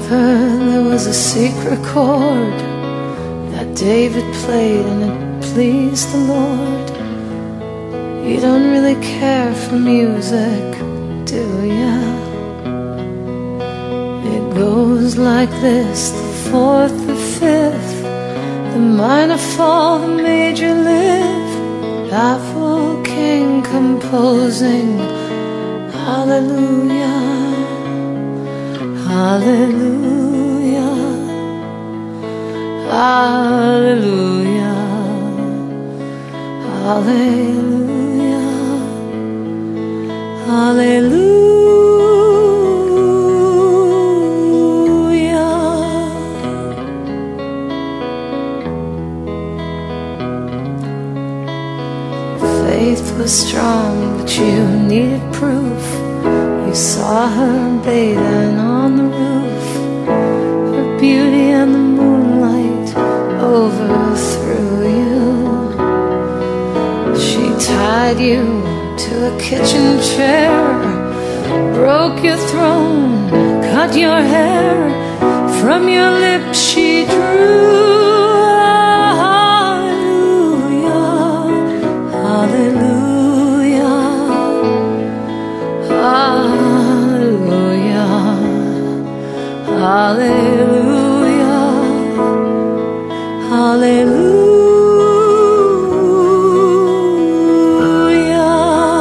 heard there was a secret chord that David played and it pleased the Lord. You don't really care for music, do ya? It goes like this: the fourth, the fifth, the minor fall, the major lift, baffled king composing. Hallelujah, hallelujah, hallelujah, hallelujah, hallelujah. Faith was strong, but you needed proof. You saw her bathing on the roof. Her beauty and the moonlight overthrew you. She tied you to a kitchen chair, broke your throne, cut your hair. From your lips she drew. Hallelujah, hallelujah.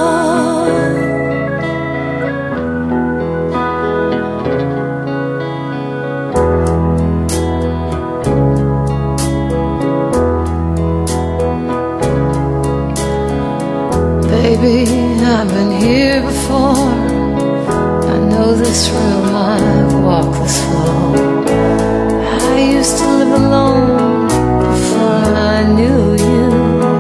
Baby, I've been here before. I know this room, I walk this floor. I used to live alone before I knew you.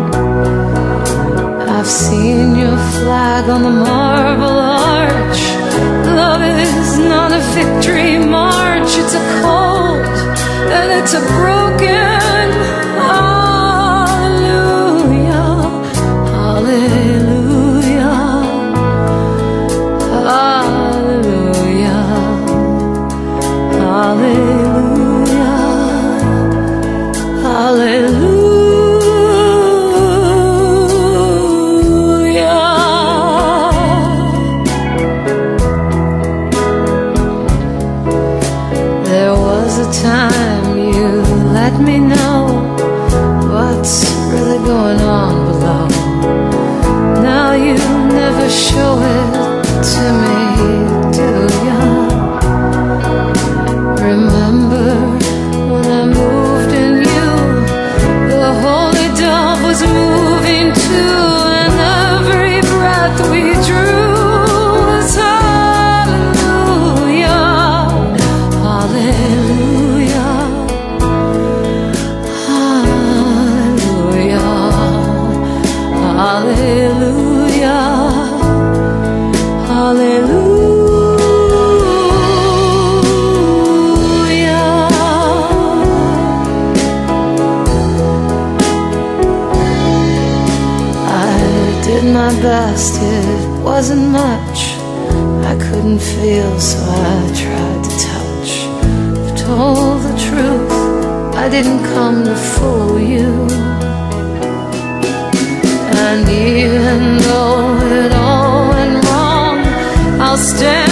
I've seen your flag on the marble arch. Love is not a victory march. It's a cold and it's a broken. Hallelujah, hallelujah, hallelujah, hallelujah, hallelujah. There was a time you let me know what's really going on below. Now you never show it to me, do ya? Remember when I moved in you, the holy dove was moving too, and every breath we drew was hallelujah, hallelujah, hallelujah, hallelujah, hallelujah. Did my best, it wasn't much. I couldn't feel, so I tried to touch. I've told the truth, I didn't come to fool you. And even though it all went wrong, I'll stand